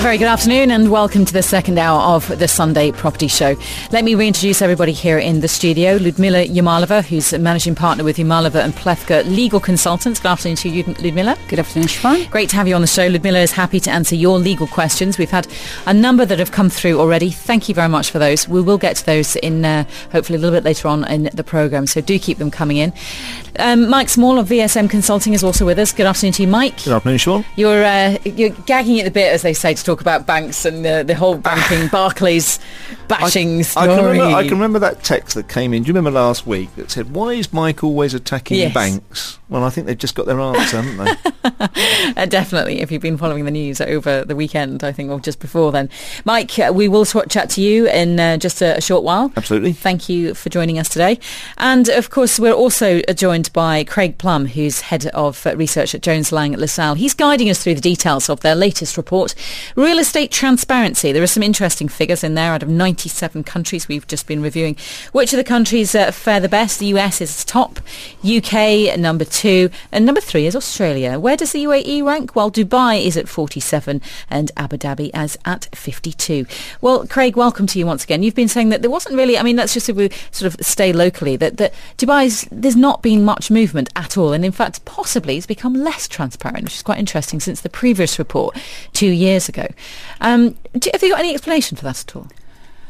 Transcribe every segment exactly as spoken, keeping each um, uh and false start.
very good afternoon and welcome to the second hour of the Sunday Property Show. Let me reintroduce everybody here in the studio. Ludmila Yamalova, who's a managing partner with Yamalova and Plethka Legal Consultants. Good afternoon to you, Ludmila. Good afternoon, Siobhan. Great to have you on the show. Ludmila is happy to answer your legal questions. We've had a number that have come through already. Thank you very much for those. We will get to those in uh, hopefully a little bit later on in the programme, so do keep them coming in. Um, Mike Small of V S M Consulting is also with us. Good afternoon to you, Mike. Good afternoon, Siobhan. You're, uh, you're gagging at the bit, as they say, to talk about banks and uh, the whole banking Barclays bashing I, story. I can, remember, I can remember that text that came in. Do you remember last week that said, why is Mike always attacking Yes. banks? Well, I think they've just got their answer, haven't they? uh, definitely, if you've been following the news over the weekend, I think, or just before then. Mike, uh, we will sw- chat to you in uh, just a, a short while. Absolutely. Thank you for joining us today. And, of course, we're also uh, joined by Craig Plum, who's Head of uh, Research at Jones Lang LaSalle. He's guiding us through the details of their latest report, Real Estate Transparency. There are some interesting figures in there out of ninety-seven countries we've just been reviewing. Which of the countries uh, fare the best? The U S is top, U K number two, and number three is Australia. Where does the U A E rank? Well, Dubai is at forty-seven and Abu Dhabi is at fifty-two. Well, Craig, welcome to you once again. You've been saying that there wasn't really, I mean, let's just if we sort of stay locally, that, that Dubai's, there's not been much movement at all, and in fact, possibly it's become less transparent, which is quite interesting since the previous report two years ago. Um, do, have you got any explanation for that at all?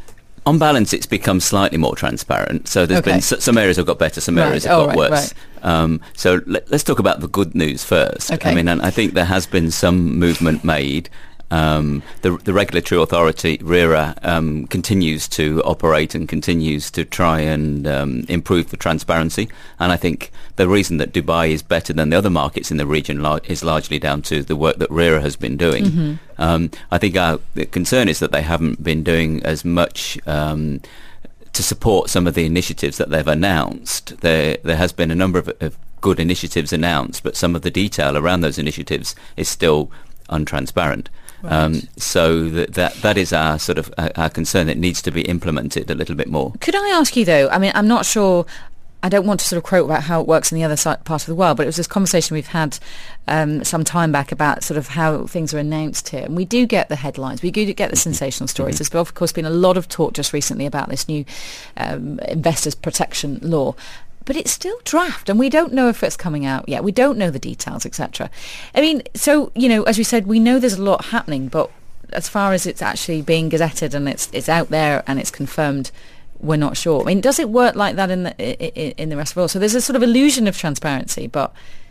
On balance, it's become slightly more transparent. So there's Okay. been s- some areas have got better, some areas Right. have Oh, got right, worse. right. Um, so let, let's talk about the good news first. Okay. I mean, and I think there has been some movement made. Um, the, the regulatory authority, RERA, um, continues to operate and continues to try and um, improve the transparency. And I think the reason that Dubai is better than the other markets in the region lar- is largely down to the work that RERA has been doing. Mm-hmm. Um, I think our the concern is that they haven't been doing as much um, to support some of the initiatives that they've announced. There, there has been a number of, of good initiatives announced, but some of the detail around those initiatives is still untransparent. Right. Um, so that, that that is our sort of uh, our concern. That needs to be implemented a little bit more. Could I ask you, though, I mean, I'm not sure, I don't want to sort of quote about how it works in the other side, part of the world, but it was this conversation we've had um, some time back about sort of how things are announced here. And we do get the headlines, we do get the sensational stories. There's, of course, been a lot of talk just recently about this new um, investors protection law. But it's still draft, and we don't know if it's coming out yet. We don't know the details, et cetera. I mean, so, you know, as we said, we know there's a lot happening, but as far as it's actually being gazetted and it's it's out there and it's confirmed, we're not sure. I mean, does it work like that in the in, in the rest of the world? So there's a sort of illusion of transparency, but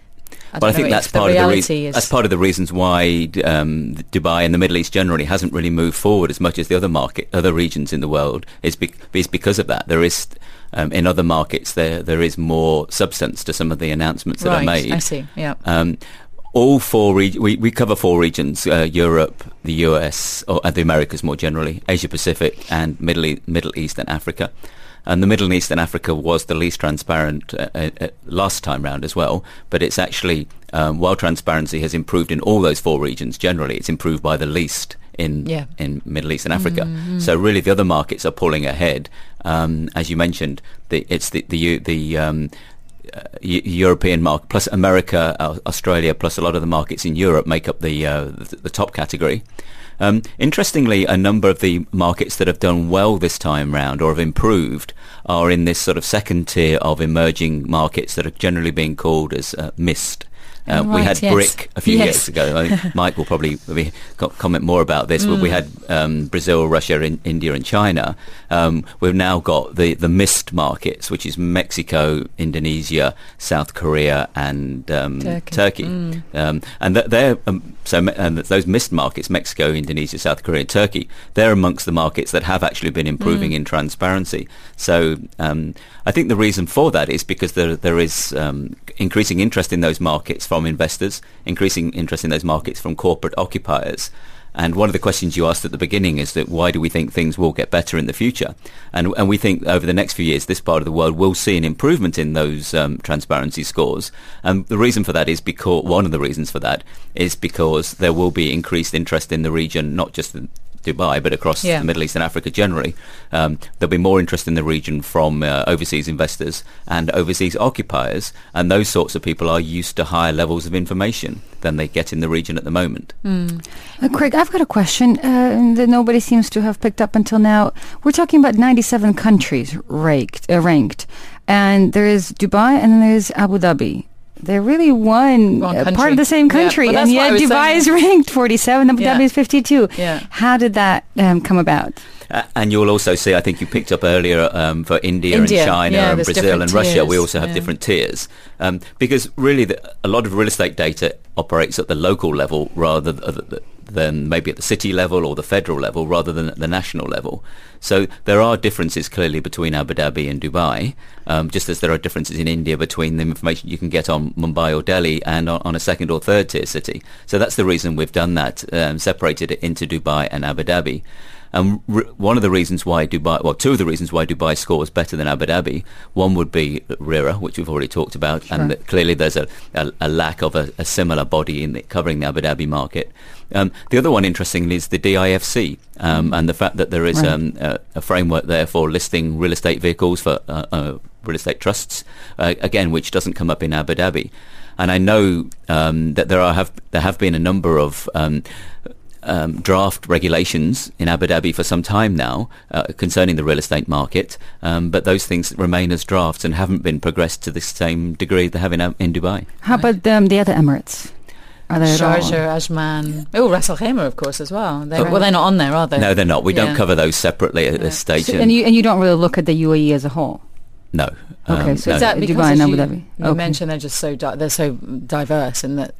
I, But I don't think know, that's if the part of the reality reason. is That's part of the reasons why um, Dubai and the Middle East generally hasn't really moved forward as much as the other market, other regions in the world. Is be- is because of that. There is um, in other markets there there is more substance to some of the announcements that right. are made. I see. Yeah. Um, all four reg- we we cover four regions: uh, Europe, the U S, or uh, the Americas more generally, Asia Pacific, and Middle e- Middle East and Africa. And the Middle East and Africa was the least transparent uh, uh, last time round as well. But it's actually, um, while transparency has improved in all those four regions, generally it's improved by the least in Yeah. in Middle East and Africa. Mm-hmm. So really the other markets are pulling ahead. Um, as you mentioned, the, it's the the, the um, uh, E- European market plus America, uh, Australia, plus a lot of the markets in Europe make up the uh, the, the top category. Um, interestingly, a number of the markets that have done well this time round or have improved are in this sort of second tier of emerging markets that are generally being called as uh, missed. Uh, Oh, we right, had yes. BRIC a few Yes. years ago. I mean, Mike will probably maybe co- comment more about this, but we had um, Brazil, Russia, in, India and China. Um, we've now got the, the missed markets, which is Mexico, Indonesia, South Korea and um, Turkey. Turkey. Mm. Um, and th- they're um, so me- and those missed markets, Mexico, Indonesia, South Korea, Turkey, they're amongst the markets that have actually been improving Mm. in transparency. So um, I think the reason for that is because there there is um, increasing interest in those markets from investors, increasing interest in those markets from corporate occupiers. And one of the questions you asked at the beginning is that why do we think things will get better in the future? And and we think over the next few years, this part of the world will see an improvement in those um, transparency scores. And the reason for that is because, one of the reasons for that is because there will be increased interest in the region, not just the, Dubai, but across Yeah. the Middle East and Africa generally, um, there'll be more interest in the region from uh, overseas investors and overseas occupiers, and those sorts of people are used to higher levels of information than they get in the region at the moment. Mm. Uh, Craig, I've got a question uh, that nobody seems to have picked up until now. We're talking about ninety-seven countries ranked, uh, ranked, and there is Dubai and then there's Abu Dhabi. They're really one, One uh, country. part of the same Yeah, country, well, and that's what I yet was Dubai saying. is ranked forty-seven, Abu Yeah. Dhabi is fifty-two. Yeah. How did that um, come about? Uh, and you'll also see, I think you picked up earlier, um, for India, India, and China yeah, and there's Brazil different and Russia, we tiers, also have yeah. different tiers. Um, because really the, a lot of real estate data operates at the local level rather th- than maybe at the city level or the federal level rather than at the national level. So there are differences clearly between Abu Dhabi and Dubai, um, just as there are differences in India between the information you can get on Mumbai or Delhi and on, on a second or third tier city. So that's the reason we've done that, um, separated it into Dubai and Abu Dhabi. And r- one of the reasons why Dubai, well, two of the reasons why Dubai scores better than Abu Dhabi, one would be R E R A, which we've already talked about, Sure. and that clearly there's a, a, a lack of a, a similar body in the, covering the Abu Dhabi market. Um, the other one, interestingly, is the D I F C, um, and the fact that there is Right. um, a, a framework there for listing real estate vehicles for uh, uh, real estate trusts, uh, again, which doesn't come up in Abu Dhabi. And I know um, that there are have there have been a number of um, Um, draft regulations in Abu Dhabi for some time now uh, concerning the real estate market, um, but those things remain as drafts and haven't been progressed to the same degree they have in, in Dubai. How about um, the other Emirates? Are they at all? Sharjah, Ajman. Oh, Ras Al Khaimah, of course, as well. They, Right. Well, they're not on there, are they? No, they're not. We Yeah. don't cover those separately at this stage. So, and you and you don't really look at the U A E as a whole. No. Okay, Um, so no. Is that Dubai because and as Abu you, Dhabi? you Okay. mentioned they're just so di- they're so diverse, and that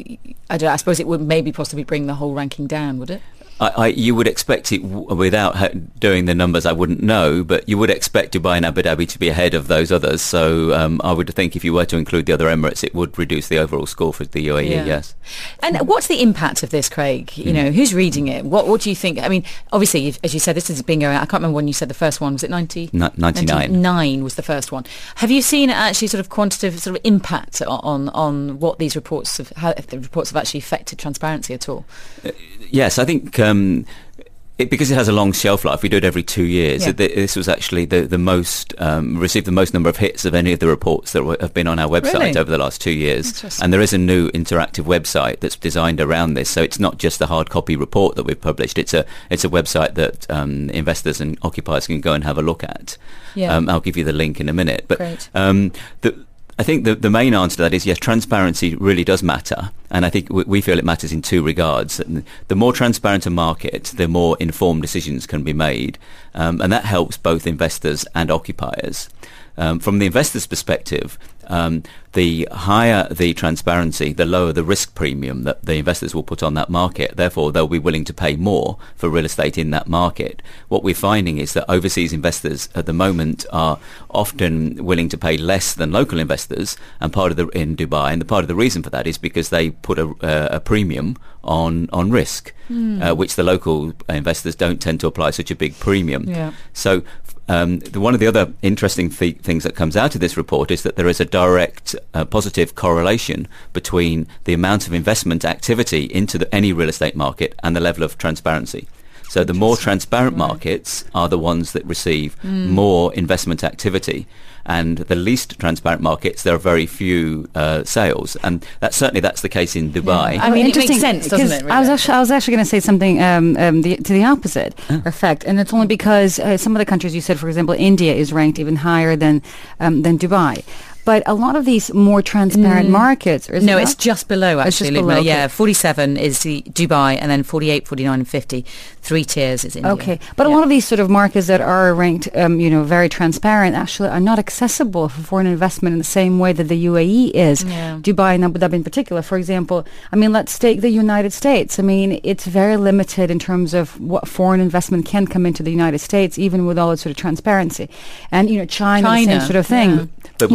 I, don't, I suppose it would maybe possibly bring the whole ranking down, would it? I, I, you would expect it w- without ha- doing the numbers. I wouldn't know, but you would expect Dubai and Abu Dhabi to be ahead of those others. So um, I would think if you were to include the other Emirates, it would reduce the overall score for the U A E. Yeah. Yes. And what's the impact of this, Craig? You know, who's reading it? What What do you think? I mean, obviously, if- as you said, this has been going out. I can't remember when you said the first one. Was it ninety? N- ninety-nine. Nine was the first one. Have you seen actually sort of quantitative sort of impact on on what these reports have, how if the reports have actually affected transparency at all? Yes, I think um, it, because it has a long shelf life, we do it every two years. Yeah. It, this was actually the, the most, um, received the most number of hits of any of the reports that were, have been on our website Really? over the last two years. Interesting. And there is a new interactive website that's designed around this. So it's not just a hard copy report that we've published. It's a it's a website that um, investors and occupiers can go and have a look at. Yeah. Um, I'll give you the link in a minute. But Great. um, the I think the, the main answer to that is, yes, transparency really does matter. And I think we, we feel it matters in two regards. The more transparent a market, the more informed decisions can be made. Um, and that helps both investors and occupiers. Um, from the investor's perspective, um, the higher the transparency, the lower the risk premium that the investors will put on that market. Therefore, they'll be willing to pay more for real estate in that market. What we're finding is that overseas investors at the moment are often willing to pay less than local investors, and part of the in Dubai. And the part of the reason for that is because they put a, uh, a premium on on risk, Hmm. uh, which the local investors don't tend to apply such a big premium. Yeah. So um, the, one of the other interesting th- things that comes out of this report is that there is a direct uh, positive correlation between the amount of investment activity into the, any real estate market and the level of transparency. So the more transparent Right. markets are the ones that receive more investment activity. And the least transparent markets, there are very few uh, sales. And that's certainly that's the case in Dubai. Yeah. I mean, it makes Interesting, sense, doesn't 'cause it, really? I was actually, I was actually going to say something um, um, the, to the opposite effect, and it's only because uh, some of the countries you said, for example, India is ranked even higher than um, than Dubai. But a lot of these more transparent markets, or is No, it it's not? just below, It's actually. just below, Ludmilla. okay. Yeah, forty-seven is the Dubai, and then forty-eight, forty-nine, and fifty. Three tiers is India. Okay, but a Yeah. lot of these sort of markets that are ranked, um, you know, very transparent, actually are not accessible for foreign investment in the same way that the U A E is. Yeah. Dubai and Abu Dhabi in particular, for example. I mean, let's take the United States. I mean, it's very limited in terms of what foreign investment can come into the United States, even with all its sort of transparency. And you know, China, the China, same sort of thing. yeah. But we're You not know, only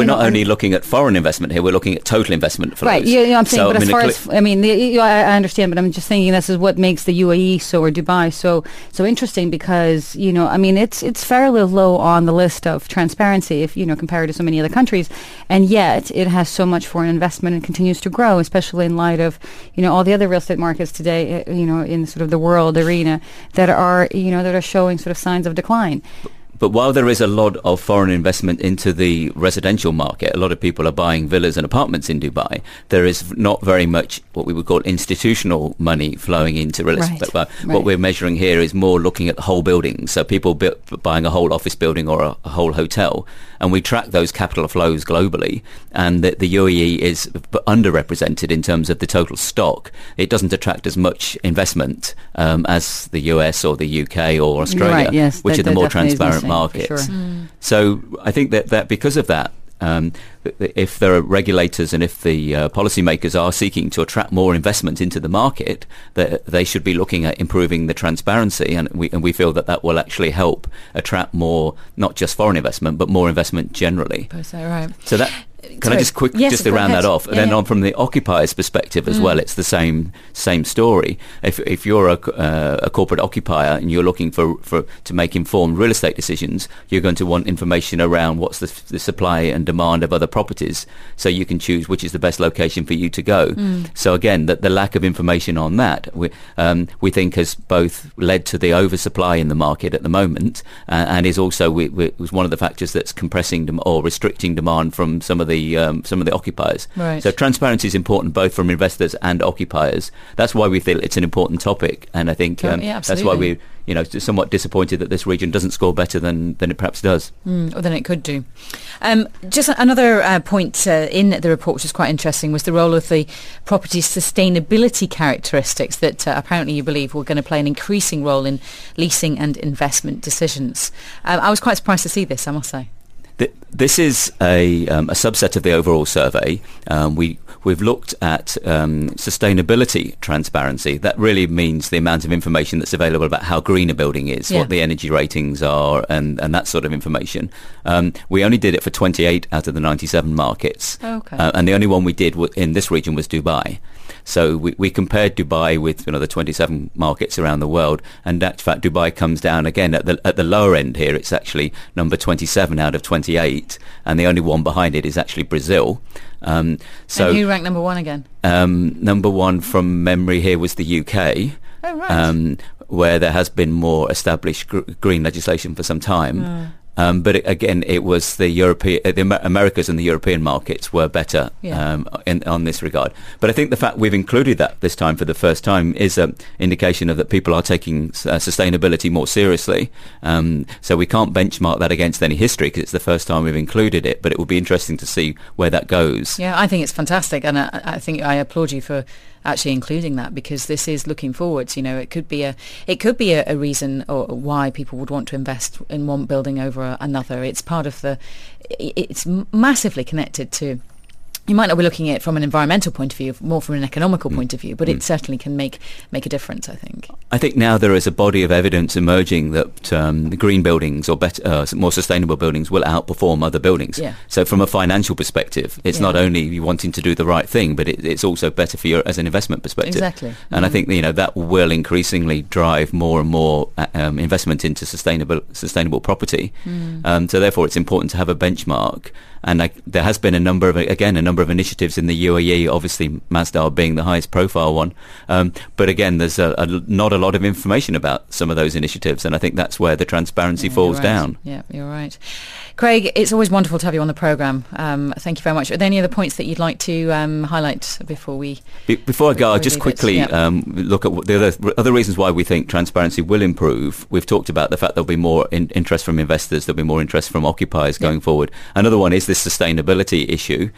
only looking at foreign investment here; we're looking at total investment flows. Right. Yeah, yeah, I'm saying, so, but I as mean, far cl- as I mean, the, you know, I, I understand, but I'm just thinking this is what makes the U A E so or Dubai so so interesting because you know, I mean, it's it's fairly low on the list of transparency if you know compared to so many other countries, and yet it has so much foreign investment and continues to grow, especially in light of you know all the other real estate markets today, you know, in sort of the world arena that are you know that are showing sort of signs of decline. But while there is a lot of foreign investment into the residential market, a lot of people are buying villas and apartments in Dubai, there is not very much what we would call institutional money flowing into real estate. Right. But Right. what we're measuring here is more looking at the whole building. So people bu- buying a whole office building or a, a whole hotel. And we track those capital flows globally. And the, the U A E is underrepresented in terms of the total stock. It doesn't attract as much investment um, as the U S or the U K or Australia, Right, yes, which that- are the that more definitely is transparent missing, for markets. sure. Mm. So I think that, that because of that, um, if there are regulators and if the uh, policymakers are seeking to attract more investment into the market, that they should be looking at improving the transparency, and we and we feel that that will actually help attract more, not just foreign investment, but more investment generally. Is that right? So that. Can Sorry. I just quick Yes, just go to round ahead. that off? Yeah, And then yeah. on from the occupier's perspective as Mm. well, it's the same same story. If if you're a, uh, a corporate occupier and you're looking for, for to make informed real estate decisions, you're going to want information around what's the, the supply and demand of other properties, so you can choose which is the best location for you to go. Mm. So again, that the lack of information on that, we um, we think has both led to the oversupply in the market at the moment, uh, and is also we, we, was one of the factors that's compressing dem- or restricting demand from some of the um, some of the occupiers. Right. So transparency is important both from investors and occupiers. That's why we feel it's an important topic, and I think um, Yeah, that's why absolutely. we're you know somewhat disappointed that this region doesn't score better than, than it perhaps does. Mm, or than it could do. Um, just another uh, point uh, in the report, which is quite interesting, was the role of the property's sustainability characteristics that uh, apparently you believe were going to play an increasing role in leasing and investment decisions. Um, I was quite surprised to see this, I must say. Th- This is a, um, a subset of the overall survey. Um, we, we've looked at um, sustainability transparency. That really means the amount of information that's available about how green a building is, Yeah. what the energy ratings are, and, and that sort of information. Um, we only did it for twenty-eight out of the ninety-seven markets. Okay. Uh, and the only one we did w- in this region was Dubai. So we, we compared Dubai with you know the twenty-seven markets around the world, and in fact Dubai comes down again at the at the lower end here. It's actually number twenty-seven out of twenty-eight, and the only one behind it is actually Brazil. Um, so and who ranked number one again? um, number one from memory here was the U K, Oh, right. um, where there has been more established gr- green legislation for some time. Mm. Um, but it, again, it was the European, uh, the Amer- Americas and the European markets were better Yeah. um, in, on this regard. But I think the fact we've included that this time for the first time is an indication of that people are taking uh, sustainability more seriously. Um, so we can't benchmark that against any history because it's the first time we've included it. But it will be interesting to see where that goes. Yeah, I think it's fantastic, and I, I think I applaud you for actually including that, because this is looking forwards. You know, it could be a it could be a, a reason or why people would want to invest in one building over another. It's part of the. It's massively connected to. You might not be looking at it from an environmental point of view, more from an economical Mm. point of view, but Mm. it certainly can make make a difference, I think. I think now there is a body of evidence emerging that um, the green buildings or better, uh, more sustainable buildings will outperform other buildings. Yeah. So from a financial perspective, it's Yeah. not only you wanting to do the right thing, but it, it's also better for you as an investment perspective. Exactly. And I Mhm. think you know that will increasingly drive more and more uh, um, investment into sustainable sustainable property. Mm. Um, so therefore, it's important to have a benchmark. And like, there has been a number of, again, a number of initiatives in the U A E, obviously Masdar being the highest profile one. Um, but again, there's a, a, not a lot of information about some of those initiatives. And I think that's where the transparency Yeah, falls you're right. down. Yeah, you're right. Craig, it's always wonderful to have you on the programme. Um, thank you very much. Are there any other points that you'd like to um, highlight before we... Be- Before I go, Before I'll we just leave it, quickly yeah. um, look at what the other, other reasons why we think transparency will improve. We've talked about the fact there'll be more in- interest from investors, there'll be more interest from occupiers Yeah. going forward. Another one is this sustainability issue. Um,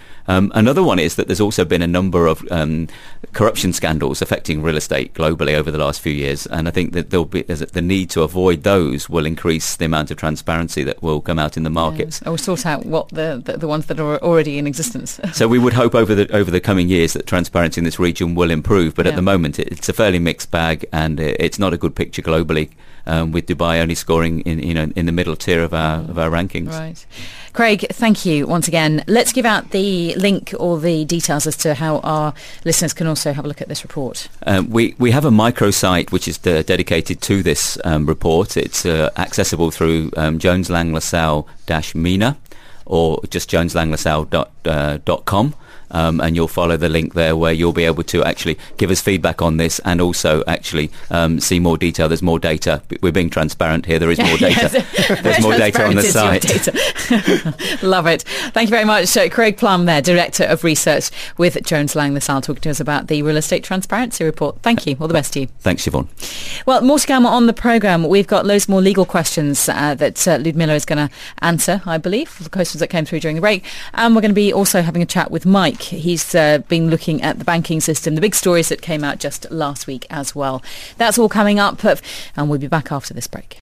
Um, another one is that there's also been a number of um, corruption scandals affecting real estate globally over the last few years, and I think that there'll be there's a, the need to avoid those will increase the amount of transparency that will come out in the markets. Yes. Or sort out what the, the the ones that are already in existence. So we would hope over the over the coming years that transparency in this region will improve, but yeah. at the moment it, it's a fairly mixed bag, and it, it's not a good picture globally. Um, with Dubai only scoring in you know in the middle tier of our of our rankings. Right, Craig, thank you once again. Let's give out the link or the details as to how our listeners can also have a look at this report. Um, we we have a microsite which is uh, dedicated to this um, report. It's uh, accessible through um, Jones Lang LaSalle dash MENA or just jones lang lasalle dot com. Um, and you'll follow the link there where you'll be able to actually give us feedback on this and also actually um, see more detail. There's more data. We're being transparent here. There is more data. Yes. There's more data on the site. Love it. Thank you very much. Uh, Craig Plum there, Director of Research with Jones Lang LaSalle, talking to us about the Real Estate Transparency Report. Thank you. All the best to you. Thanks, Siobhan. Well, more to come on the programme. We've got loads more legal questions uh, that uh, Ludmilla is going to answer, I believe, the questions that came through during the break. And we're going to be also having a chat with Mike. He's uh, been looking at the banking system, the big stories that came out just last week as well. That's all coming up, and we'll be back after this break.